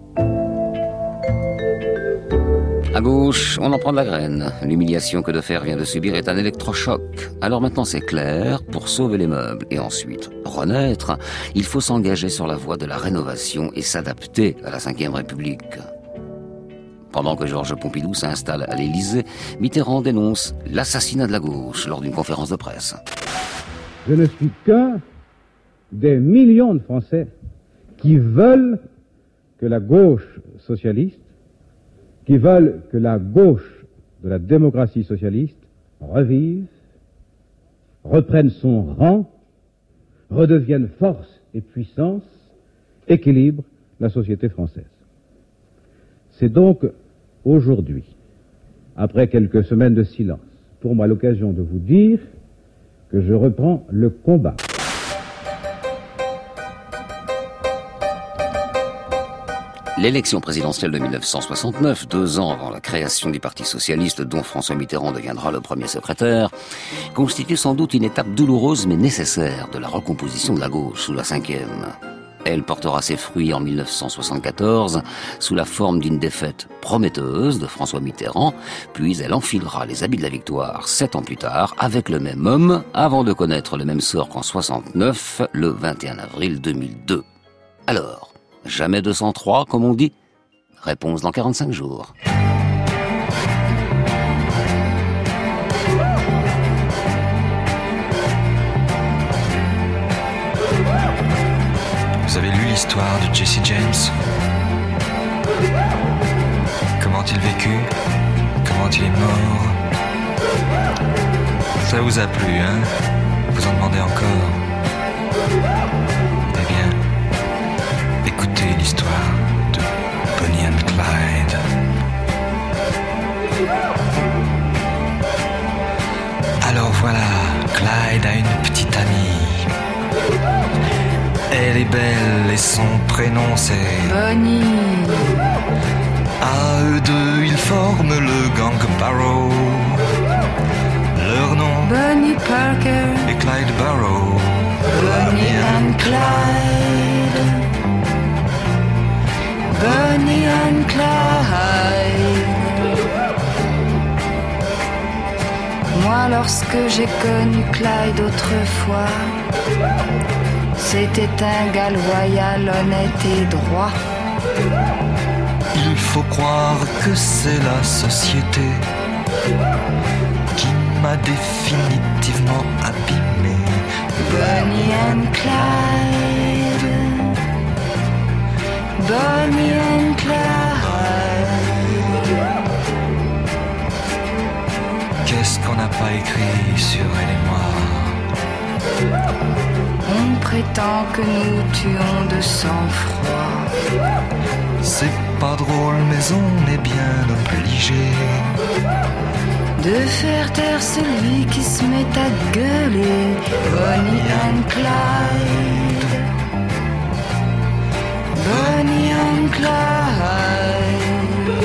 À gauche, on en prend de la graine. L'humiliation que Defer vient de subir est un électrochoc. Alors maintenant c'est clair, pour sauver les meubles et ensuite renaître, il faut s'engager sur la voie de la rénovation et s'adapter à la Ve République. Pendant que Georges Pompidou s'installe à l'Élysée, Mitterrand dénonce l'assassinat de la gauche lors d'une conférence de presse. Je ne suis qu'un des millions de Français qui veulent que la gauche socialiste, qui veulent que la gauche de la démocratie socialiste revive, reprenne son rang, redevienne force et puissance, équilibre la société française. C'est donc aujourd'hui, après quelques semaines de silence, pour moi l'occasion de vous dire que je reprends le combat. L'élection présidentielle de 1969, 2 ans avant la création du Parti socialiste dont François Mitterrand deviendra le premier secrétaire, constitue sans doute une étape douloureuse mais nécessaire de la recomposition de la gauche sous la Ve. Elle portera ses fruits en 1974 sous la forme d'une défaite prometteuse de François Mitterrand, puis elle enfilera les habits de la victoire 7 ans plus tard avec le même homme avant de connaître le même sort qu'en 69, le 21 avril 2002. Alors, jamais 203, comme on dit? Réponse dans 45 jours. Vous avez lu l'histoire de Jesse James? Comment a-t-il vécu? Comment il est mort? Ça vous a plu, hein? Vous en demandez encore? Eh bien, écoutez l'histoire de Bonnie and Clyde. Alors voilà, Clyde a une petite amie. Elle est belle et son prénom c'est Bonnie. À eux deux, ils forment le gang Barrow. Clyde Barrow. Bonnie and Clyde, Bonnie and Clyde. Moi, lorsque j'ai connu Clyde autrefois, c'était un gars loyal, honnête et droit. Il faut croire que c'est la société qui m'a définitivement abîmé. Bonnie and Clyde, Bonnie and Clyde. Qu'est-ce qu'on n'a pas écrit sur elle et moi? On prétend que nous tuons de sang-froid. C'est pas drôle, mais on est bien obligé de faire taire celui qui se met à gueuler. Bonnie and Clyde, Bonnie and Clyde.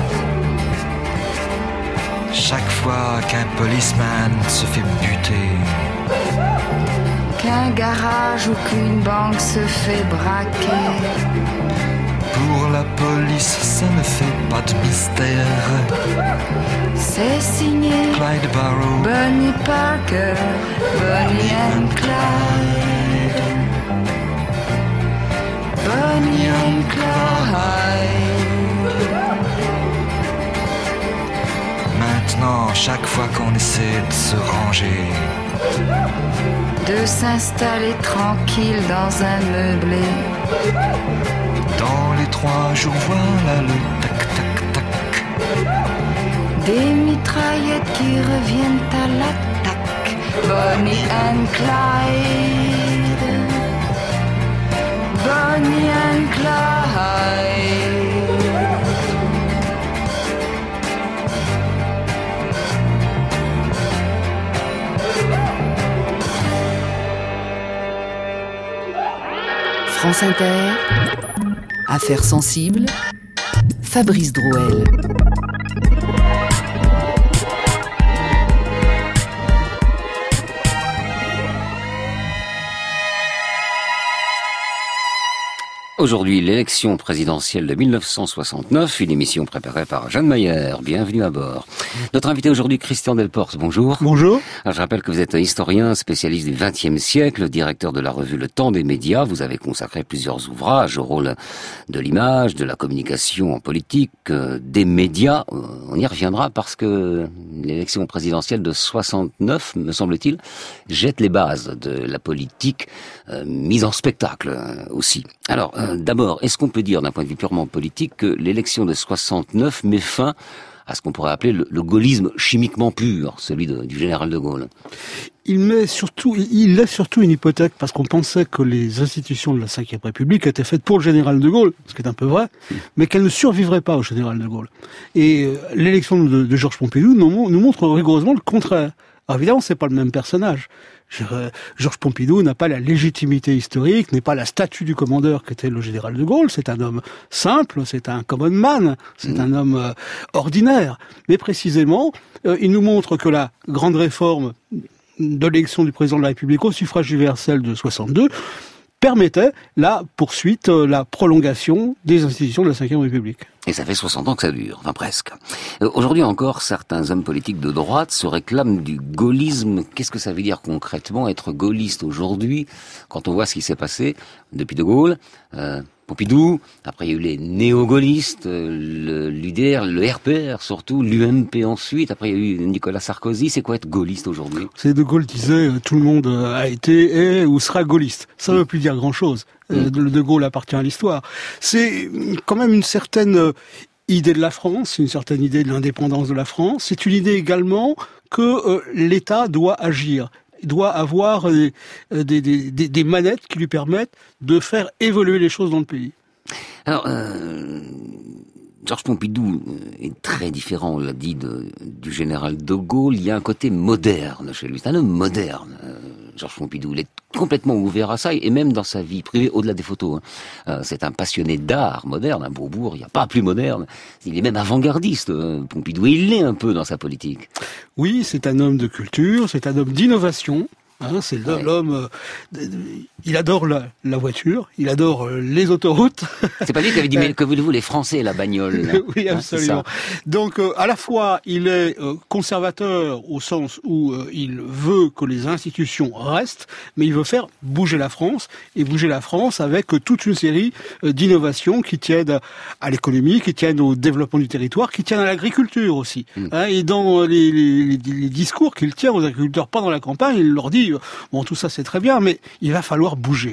Chaque fois qu'un policeman se fait buter, qu'un garage ou qu'une banque se fait braquer, pour la police ça ne fait pas de mystère. C'est signé Clyde Barrow, Bonnie Parker, Bonnie and Clyde, Bonnie and Clyde. Maintenant, chaque fois qu'on essaie de se ranger, de s'installer tranquille dans un meublé, dans les 3 jours, voilà le tac-tac-tac, des mitraillettes qui reviennent à l'attaque. Bonnie and Clyde, Bonnie and Clyde. France Inter, Affaires sensibles, Fabrice Drouel. Aujourd'hui, l'élection présidentielle de 1969, une émission préparée par Jeanne Mayer. Bienvenue à bord. Notre invité aujourd'hui, Christian Delporte. Bonjour. Bonjour. Alors, je rappelle que vous êtes historien, spécialiste du XXe siècle, directeur de la revue Le Temps des médias. Vous avez consacré plusieurs ouvrages au rôle de l'image, de la communication en politique, des médias. On y reviendra parce que l'élection présidentielle de 69, me semble-t-il, jette les bases de la politique mise en spectacle aussi. Alors, d'abord, est-ce qu'on peut dire d'un point de vue purement politique que l'élection de 69 met fin à ce qu'on pourrait appeler le gaullisme chimiquement pur, celui du général de Gaulle? Il lève surtout une hypothèque parce qu'on pensait que les institutions de la Ve République étaient faites pour le général de Gaulle, ce qui est un peu vrai, mais qu'elles ne survivraient pas au général de Gaulle. Et l'élection de Georges Pompidou nous montre rigoureusement le contraire. Alors évidemment, c'est pas le même personnage. Georges Pompidou n'a pas la légitimité historique, n'est pas la statue du commandeur qu'était le général de Gaulle. C'est un homme simple, c'est un common man, c'est un homme ordinaire. Mais précisément, il nous montre que la grande réforme de l'élection du président de la République au suffrage universel de 62 permettait la poursuite, la prolongation des institutions de la Ve République. Et ça fait 60 ans que ça dure, enfin presque. Aujourd'hui encore, certains hommes politiques de droite se réclament du gaullisme. Qu'est-ce que ça veut dire concrètement être gaulliste aujourd'hui, quand on voit ce qui s'est passé depuis de Gaulle, Pompidou, après il y a eu les néo-gaullistes, l'UDR, le RPR surtout, l'UMP ensuite, après il y a eu Nicolas Sarkozy. C'est quoi être gaulliste aujourd'hui? C'est De Gaulle disait tout le monde a été, est ou sera gaulliste. Ça ne veut plus dire grand-chose. De Gaulle appartient à l'histoire. C'est quand même une certaine idée de la France, une certaine idée de l'indépendance de la France. C'est une idée également que l'État doit agir. Il doit avoir des manettes qui lui permettent de faire évoluer les choses dans le pays. Alors, Georges Pompidou est très différent, on l'a dit, du général de Gaulle. Il y a un côté moderne chez lui. C'est un homme moderne, Georges Pompidou. Il est complètement ouvert à ça, et même dans sa vie privée, au-delà des photos. C'est un passionné d'art moderne, un Beaubourg, il n'y a pas plus moderne. Il est même avant-gardiste, Pompidou, et il l'est un peu dans sa politique. Oui, c'est un homme de culture, c'est un homme d'innovation. Hein, c'est l'homme, il adore la voiture, il adore les autoroutes. C'est pas lui qui avait dit, mais que voulez-vous, les Français, la bagnole. Oui, absolument. Donc, à la fois, il est conservateur au sens où il veut que les institutions restent, mais il veut faire bouger la France, et bouger la France avec toute une série d'innovations qui tiennent à l'économie, qui tiennent au développement du territoire, qui tiennent à l'agriculture aussi. Hein, et dans les discours qu'il tient aux agriculteurs pendant la campagne, il leur dit bon, tout ça c'est très bien, mais il va falloir bouger.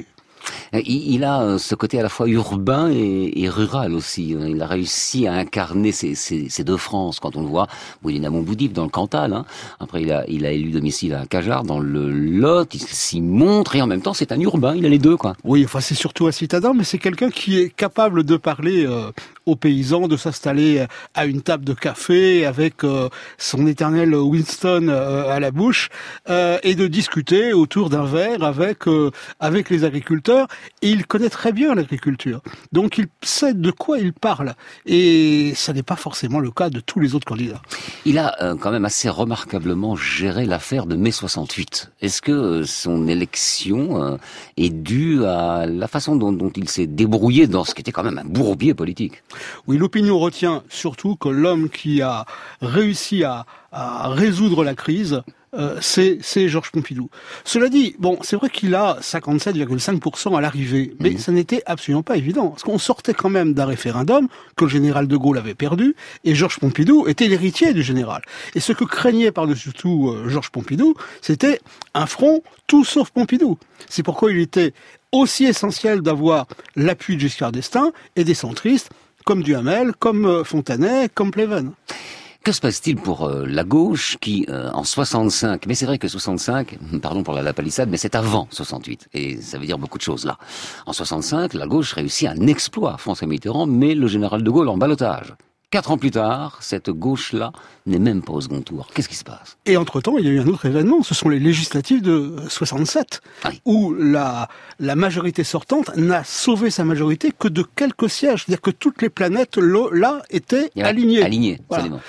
Il a ce côté à la fois urbain et rural aussi. Il a réussi à incarner ces deux France. Quand on le voit, bon, il est né à Montboudive dans le Cantal. Hein. Après, il a élu domicile à Cajarc dans le Lot. Il s'y montre et en même temps, c'est un urbain. Il a les deux, quoi. Oui, enfin, c'est surtout un citadin, mais c'est quelqu'un qui est capable de parler aux paysans, de s'installer à une table de café avec son éternel Winston à la bouche et de discuter autour d'un verre avec les agriculteurs. Et il connaît très bien l'agriculture. Donc il sait de quoi il parle. Et ça n'est pas forcément le cas de tous les autres candidats. Il a quand même assez remarquablement géré l'affaire de mai 68. Est-ce que son élection est due à la façon dont il s'est débrouillé dans ce qui était quand même un bourbier politique? Oui, l'opinion retient surtout que l'homme qui a réussi à résoudre la crise, c'est Georges Pompidou. Cela dit, bon, c'est vrai qu'il a 57,5% à l'arrivée, mais ça n'était absolument pas évident, parce qu'on sortait quand même d'un référendum que le général de Gaulle avait perdu, et Georges Pompidou était l'héritier du général. Et ce que craignait par-dessus tout Georges Pompidou, c'était un front tout sauf Pompidou. C'est pourquoi il était aussi essentiel d'avoir l'appui de Giscard d'Estaing et des centristes, comme Duhamel, comme Fontanet, comme Pleven. Que se passe-t-il pour la gauche qui, en 65, mais c'est vrai que 65, pardon pour la palissade, mais c'est avant 68, et ça veut dire beaucoup de choses là. En 65, la gauche réussit un exploit. François Mitterrand met le général de Gaulle en ballottage. 4 ans plus tard, cette gauche-là n'est même pas au second tour. Qu'est-ce qui se passe? Et entre-temps, il y a eu un autre événement, ce sont les législatives de 67, où la majorité sortante n'a sauvé sa majorité que de quelques sièges. C'est-à-dire que toutes les planètes, là, étaient alignées. Alignées, voilà. Absolument.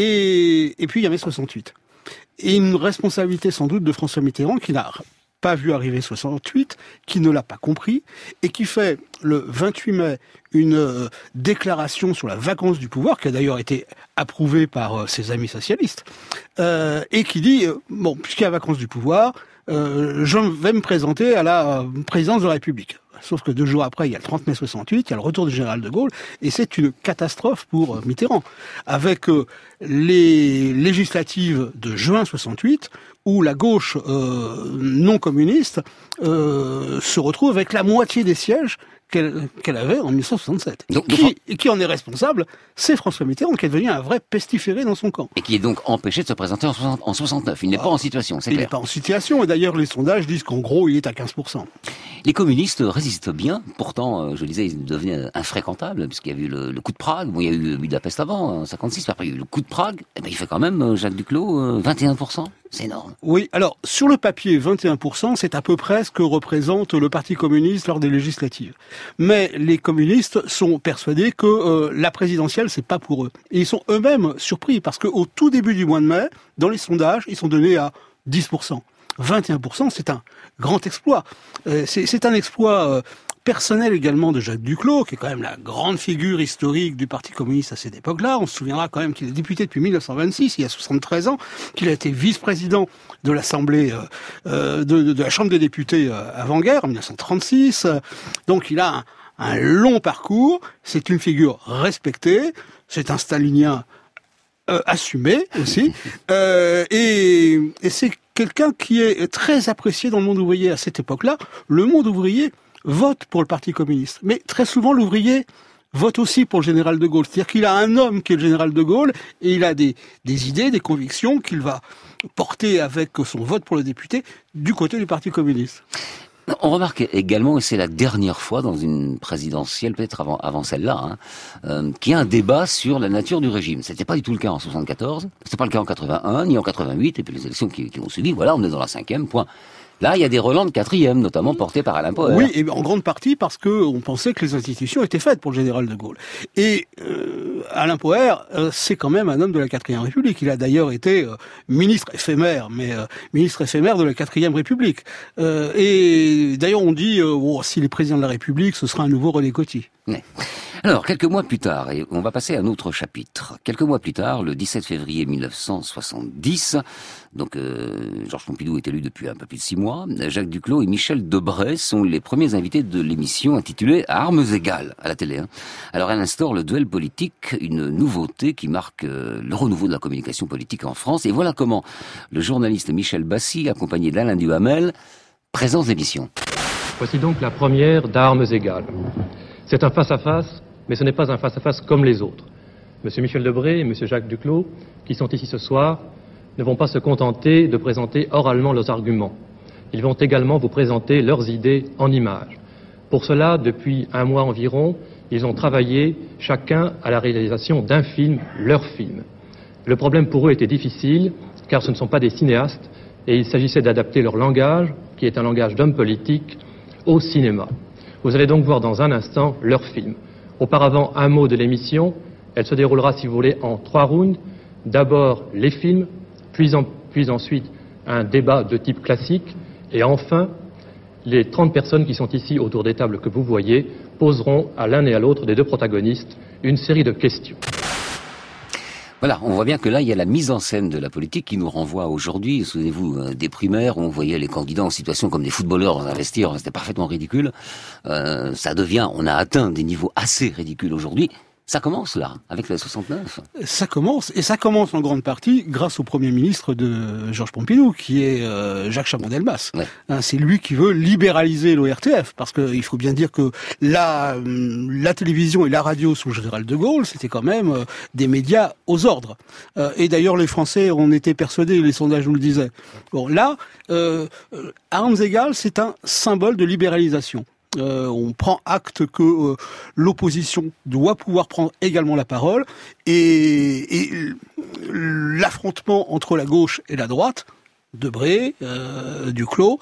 Et puis, il y avait 68. Et une responsabilité sans doute de François Mitterrand qui n'a pas vu arriver 68, qui ne l'a pas compris, et qui fait le 28 mai une déclaration sur la vacance du pouvoir, qui a d'ailleurs été approuvée par ses amis socialistes, et qui dit, bon, puisqu'il y a vacance du pouvoir, je vais me présenter à la présidence de la République. Sauf que 2 jours après, il y a le 30 mai 68, il y a le retour du général de Gaulle, et c'est une catastrophe pour Mitterrand. Avec les législatives de juin 68, où la gauche non communiste se retrouve avec la moitié des sièges qu'elle avait en 1967. Qui en est responsable? C'est François Mitterrand, qui est devenu un vrai pestiféré dans son camp. Et qui est donc empêché de se présenter en 69. Il n'est pas en situation, c'est clair. Il n'est pas en situation, et d'ailleurs les sondages disent qu'en gros, il est à 15%. Les communistes résistent bien, pourtant, je disais, ils devenaient infréquentables, puisqu'il y a eu le coup de Prague, bon, il y a eu Budapest avant, en 56, puis après il y a eu le coup de Prague, et ben il fait quand même, Jacques Duclos, 21%. C'est énorme. Oui, alors, sur le papier, 21%, c'est à peu près ce que représente le Parti communiste lors des législatives. Mais les communistes sont persuadés que la présidentielle, c'est pas pour eux. Et ils sont eux-mêmes surpris, parce qu'au tout début du mois de mai, dans les sondages, ils sont donnés à 10%. 21%, c'est un grand exploit. C'est un exploit personnel également de Jacques Duclos, qui est quand même la grande figure historique du Parti communiste à cette époque-là. On se souviendra quand même qu'il est député depuis 1926, il y a 73 ans, qu'il a été vice-président de l'Assemblée, de la Chambre des députés avant-guerre, en 1936. Donc il a un long parcours, c'est une figure respectée, c'est un stalinien assumé aussi, et c'est quelqu'un qui est très apprécié dans le monde ouvrier à cette époque-là. Le monde ouvrier vote pour le Parti communiste. Mais très souvent, l'ouvrier vote aussi pour le général de Gaulle. C'est-à-dire qu'il a un homme qui est le général de Gaulle, et il a des idées, des convictions qu'il va porter avec son vote pour le député du côté du Parti communiste. On remarque également, et c'est la dernière fois dans une présidentielle, peut-être avant celle-là, qu'il y a un débat sur la nature du régime. C'était pas du tout le cas en 74, c'était pas le cas en 81, ni en 88, et puis les élections qui ont suivi, voilà, on est dans la 5e, point. Là, il y a des relents de 4e, notamment portés par Alain Poher. Oui, et en grande partie parce que on pensait que les institutions étaient faites pour le général de Gaulle. Et Alain Poher, c'est quand même un homme de la 4e République. Il a d'ailleurs été ministre éphémère, mais ministre éphémère de la 4e République. Et d'ailleurs, on dit, s'il est président de la République, ce sera un nouveau René Coty. Ouais. Alors, quelques mois plus tard, et on va passer à un autre chapitre. Quelques mois plus tard, le 17 février 1970, donc Georges Pompidou est élu depuis un peu plus de 6 mois. Jacques Duclos et Michel Debré sont les premiers invités de l'émission intitulée « À armes égales » à la télé. Alors, elle instaure le duel politique, une nouveauté qui marque le renouveau de la communication politique en France. Et voilà comment le journaliste Michel Bassy, accompagné d'Alain Duhamel, présente l'émission. Voici donc la première d'Armes égales. C'est un face-à-face, mais ce n'est pas un face-à-face comme les autres. Monsieur Michel Debré et Monsieur Jacques Duclos, qui sont ici ce soir, ne vont pas se contenter de présenter oralement leurs arguments. Ils vont également vous présenter leurs idées en images. Pour cela, depuis 1 mois environ, ils ont travaillé chacun à la réalisation d'un film, leur film. Le problème pour eux était difficile, car ce ne sont pas des cinéastes, et il s'agissait d'adapter leur langage, qui est un langage d'homme politique, au cinéma. Vous allez donc voir dans un instant leur film. Auparavant, un mot de l'émission. Elle se déroulera, si vous voulez, en 3 rounds. D'abord, les films, puis ensuite, un débat de type classique. Et enfin, les 30 personnes qui sont ici autour des tables que vous voyez poseront à l'un et à l'autre des 2 protagonistes une série de questions. Voilà, on voit bien que là, il y a la mise en scène de la politique qui nous renvoie aujourd'hui. Souvenez-vous des primaires où on voyait les candidats en situation comme des footballeurs dans un vestiaire. C'était parfaitement ridicule. On a atteint des niveaux assez ridicules aujourd'hui. Ça commence là, avec la 69. Ça commence en grande partie grâce au Premier ministre de Georges Pompidou, qui est Jacques Chaban-Delmas. Ouais. C'est lui qui veut libéraliser l'ORTF, parce qu'il faut bien dire que la télévision et la radio sous le général de Gaulle, c'était quand même des médias aux ordres. Et d'ailleurs, les Français en étaient persuadés, les sondages nous le disaient. Bon, là, à armes égales, c'est un symbole de libéralisation. On prend acte que l'opposition doit pouvoir prendre également la parole et l'affrontement entre la gauche et la droite, Debré, Duclos,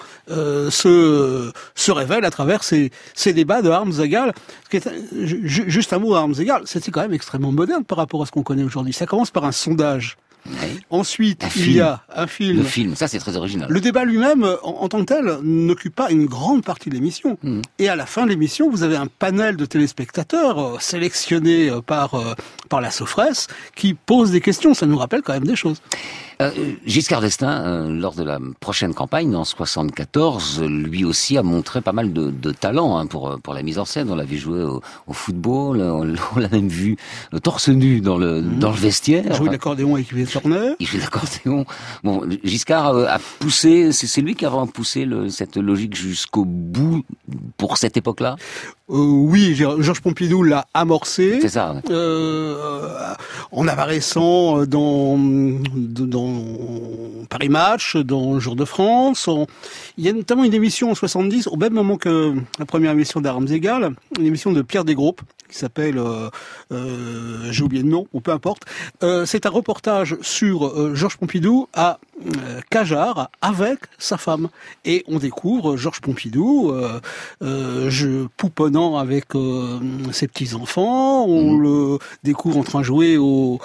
se révèle à travers ces débats de armes égales. Juste un mot à armes égales, c'était quand même extrêmement moderne par rapport à ce qu'on connaît aujourd'hui. Ça commence par un sondage. Ouais. Ensuite, il y a un film. Le film, ça c'est très original. Le débat lui-même, en tant que tel, n'occupe pas une grande partie de l'émission. Et à la fin de l'émission, vous avez un panel de téléspectateurs sélectionnés par la Sofres qui posent des questions. Ça nous rappelle quand même des choses. Giscard d'Estaing, lors de la prochaine campagne, en 74, lui aussi a montré pas mal de talent pour la mise en scène. On l'a vu jouer au football, on l'a même vu torse nu dans le vestiaire. Il jouait de l'accordéon avec Yves Turner. Il joue de l'accordéon. Bon, Giscard a poussé, c'est lui qui a vraiment poussé cette logique jusqu'au bout pour cette époque-là. Oui, Georges Pompidou l'a amorcé. C'est ça. En apparaissant dans Paris Match, dans Jour de France. Il y a notamment une émission en 70, au même moment que la première émission d'Armes égales, une émission de Pierre Desgroupes, qui s'appelle, j'ai oublié le nom, ou peu importe. C'est un reportage sur Georges Pompidou à Cajar avec sa femme. Et on découvre Georges Pompidou pouponnant avec ses petits-enfants. On le découvre en train de jouer au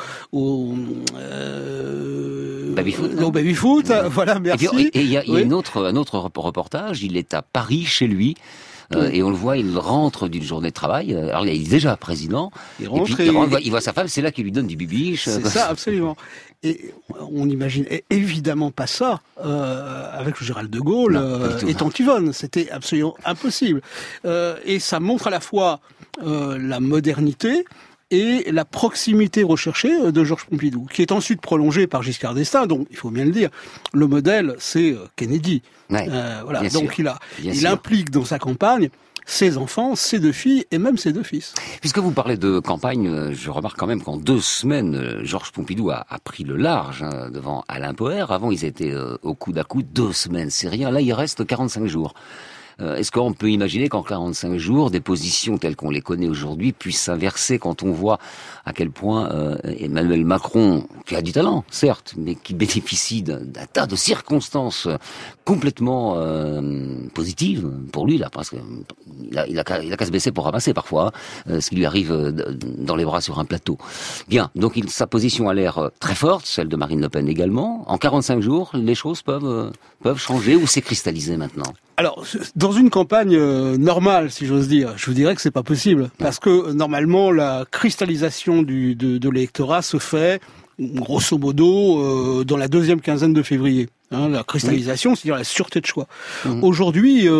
baby-foot. Voilà, merci. Et il y a un autre reportage, il est à Paris, chez lui. Et on le voit, il rentre d'une journée de travail. Alors, il est déjà président. Il voit sa femme, c'est là qu'il lui donne du bibiche. C'est ça, absolument. Et on n'imagine évidemment pas ça avec le général de Gaulle et Tantivonne. C'était absolument impossible. Et ça montre à la fois la modernité et la proximité recherchée de Georges Pompidou, qui est ensuite prolongée par Giscard d'Estaing. Donc, il faut bien le dire, le modèle, c'est Kennedy. Ouais, voilà. Donc, il implique dans sa campagne ses enfants, ses 2 filles et même ses 2 fils. Puisque vous parlez de campagne, je remarque quand même qu'en 2 semaines, Georges Pompidou a pris le large devant Alain Poher. Avant, ils étaient au coude à coude. 2 semaines, c'est rien. Là, il reste 45 jours. Est-ce qu'on peut imaginer qu'en 45 jours, des positions telles qu'on les connaît aujourd'hui puissent s'inverser quand on voit à quel point Emmanuel Macron, qui a du talent, certes, mais qui bénéficie d'un tas de circonstances complètement positives pour lui, là, parce que il a qu'à se baisser pour ramasser parfois, ce qui lui arrive dans les bras sur un plateau. Bien, donc sa position a l'air très forte, celle de Marine Le Pen également. En 45 jours, les choses peuvent changer ou s'est cristallisé maintenant? Alors, dans une campagne normale, si j'ose dire, je vous dirais que c'est pas possible, parce que normalement la cristallisation de l'électorat se fait grosso modo dans la deuxième quinzaine de février. La cristallisation, c'est-à-dire la sûreté de choix. Aujourd'hui, il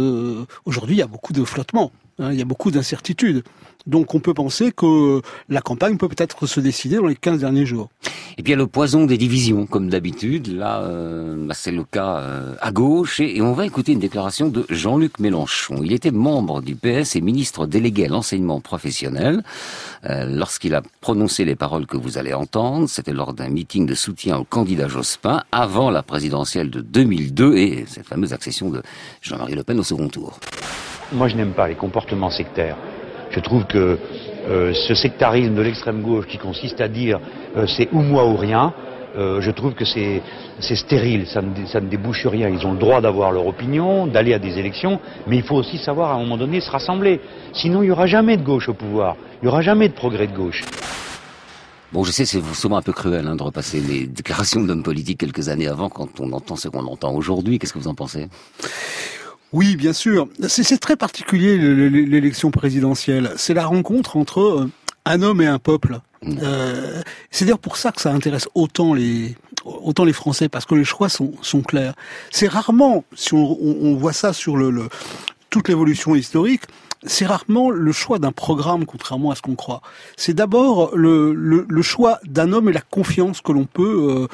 y a beaucoup de flottements, il y a beaucoup d'incertitudes. Donc on peut penser que la campagne peut peut-être se décider dans les 15 derniers jours. Et puis il y a le poison des divisions, comme d'habitude. Là, c'est le cas à gauche. Et on va écouter une déclaration de Jean-Luc Mélenchon. Il était membre du PS et ministre délégué à l'enseignement professionnel. Lorsqu'il a prononcé les paroles que vous allez entendre, c'était lors d'un meeting de soutien au candidat Jospin, avant la présidentielle de 2002 et cette fameuse accession de Jean-Marie Le Pen au second tour. Moi, je n'aime pas les comportements sectaires. Je trouve que ce sectarisme de l'extrême gauche qui consiste à dire c'est ou moi ou rien, je trouve que c'est stérile, ça ne débouche sur rien. Ils ont le droit d'avoir leur opinion, d'aller à des élections, mais il faut aussi savoir à un moment donné se rassembler. Sinon il n'y aura jamais de gauche au pouvoir, il n'y aura jamais de progrès de gauche. Bon, je sais, c'est souvent un peu cruel de repasser les déclarations d'hommes politiques quelques années avant quand on entend ce qu'on entend aujourd'hui. Qu'est-ce que vous en pensez ? Oui, bien sûr. C'est très particulier l'élection présidentielle. C'est la rencontre entre un homme et un peuple. C'est d'ailleurs pour ça que ça intéresse autant les Français, parce que les choix sont clairs. C'est rarement, si on voit ça sur toute l'évolution historique, c'est rarement le choix d'un programme, contrairement à ce qu'on croit. C'est d'abord le choix d'un homme et la confiance que l'on peut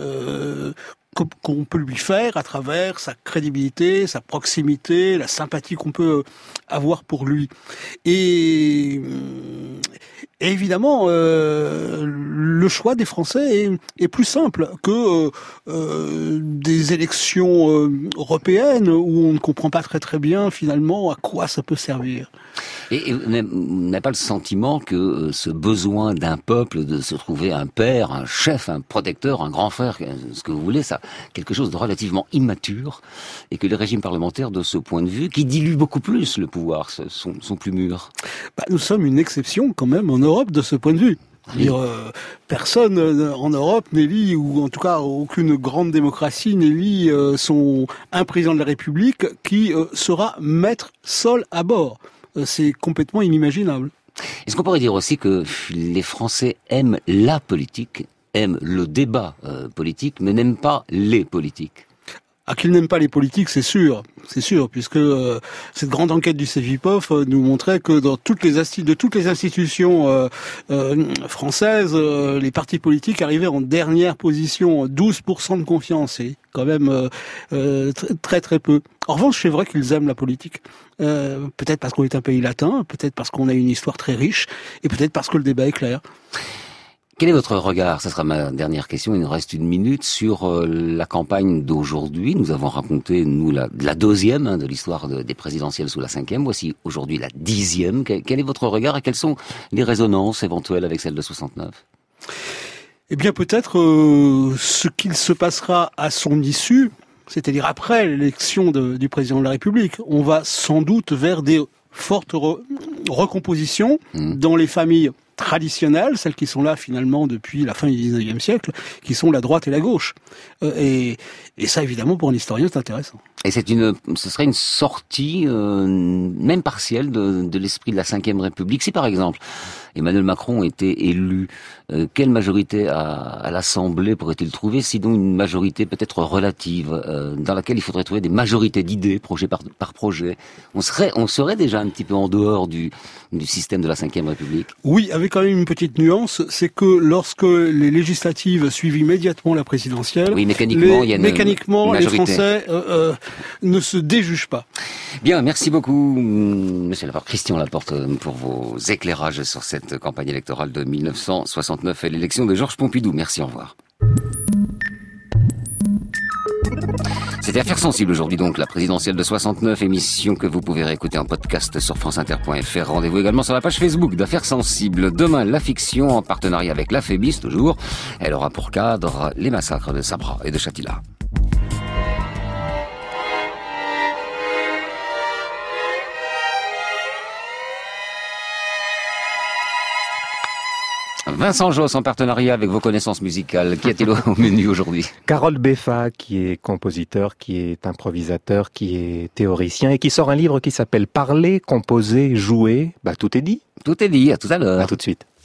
lui faire à travers sa crédibilité, sa proximité, la sympathie qu'on peut avoir pour lui. Et évidemment, le choix des Français est plus simple que des élections européennes où on ne comprend pas très bien finalement à quoi ça peut servir. Et vous n'avez pas le sentiment que ce besoin d'un peuple de se trouver un père, un chef, un protecteur, un grand frère, ce que vous voulez, ça, quelque chose de relativement immature, et que les régimes parlementaires, de ce point de vue, qui diluent beaucoup plus le pouvoir, sont plus mûrs? Nous sommes une exception quand même en Europe de ce point de vue. Personne en Europe n'élit, ou en tout cas aucune grande démocratie n'élit un président de la République qui sera maître seul à bord. C'est complètement inimaginable. Est-ce qu'on pourrait dire aussi que les Français aiment la politique, aiment le débat politique, mais n'aiment pas les politiques? Qu'ils n'aiment pas les politiques, c'est sûr, puisque cette grande enquête du Cevipof nous montrait que dans toutes les institutions françaises, les partis politiques arrivaient en dernière position, 12% de confiance, c'est quand même très très peu. En revanche, c'est vrai qu'ils aiment la politique. Peut-être parce qu'on est un pays latin, peut-être parce qu'on a une histoire très riche, et peut-être parce que le débat est clair. Quel est votre regard, ça sera ma dernière question, il nous reste 1 minute, sur la campagne d'aujourd'hui? Nous avons raconté, nous, la deuxième de l'histoire des présidentielles sous la 5e. Voici aujourd'hui la 10e. Quel est votre regard et quelles sont les résonances éventuelles avec celle de 69? Eh bien, peut-être ce qu'il se passera à son issue, c'est-à-dire après l'élection du président de la République. On va sans doute vers des fortes recompositions dans les familles traditionnelles, celles qui sont là finalement depuis la fin du 19e siècle, qui sont la droite et la gauche. Et ça, évidemment, pour un historien, c'est intéressant. Et ce serait une sortie, même partielle, de l'esprit de la Ve République. Si par exemple Emmanuel Macron était élu, quelle majorité à l'Assemblée pourrait-il trouver, sinon une majorité peut-être relative, dans laquelle il faudrait trouver des majorités d'idées, projet par projet? On serait déjà un petit peu en dehors du système de la Ve République. Oui, avec quand même une petite nuance, c'est que lorsque les législatives suivent immédiatement la présidentielle, oui, mécaniquement, les Français ne se déjugent pas. Bien, merci beaucoup, Monsieur Christian Laporte, pour vos éclairages sur cette campagne électorale de 1969 et l'élection de Georges Pompidou. Merci, au revoir. C'était C'était Affaires sensibles aujourd'hui donc, la présidentielle de 69, émission que vous pouvez réécouter en podcast sur franceinter.fr. Rendez-vous également sur la page Facebook d'Affaires sensibles. Demain, la fiction en partenariat avec la Phébis, toujours. Elle aura pour cadre les massacres de Sabra et de Shatila. Vincent Josse en partenariat avec vos connaissances musicales. Qu'y a-t-il au menu aujourd'hui? Carole Beffa, qui est compositeur, qui est improvisateur, qui est théoricien et qui sort un livre qui s'appelle Parler, composer, jouer. Tout est dit. Tout est dit, à tout à l'heure. À tout de suite.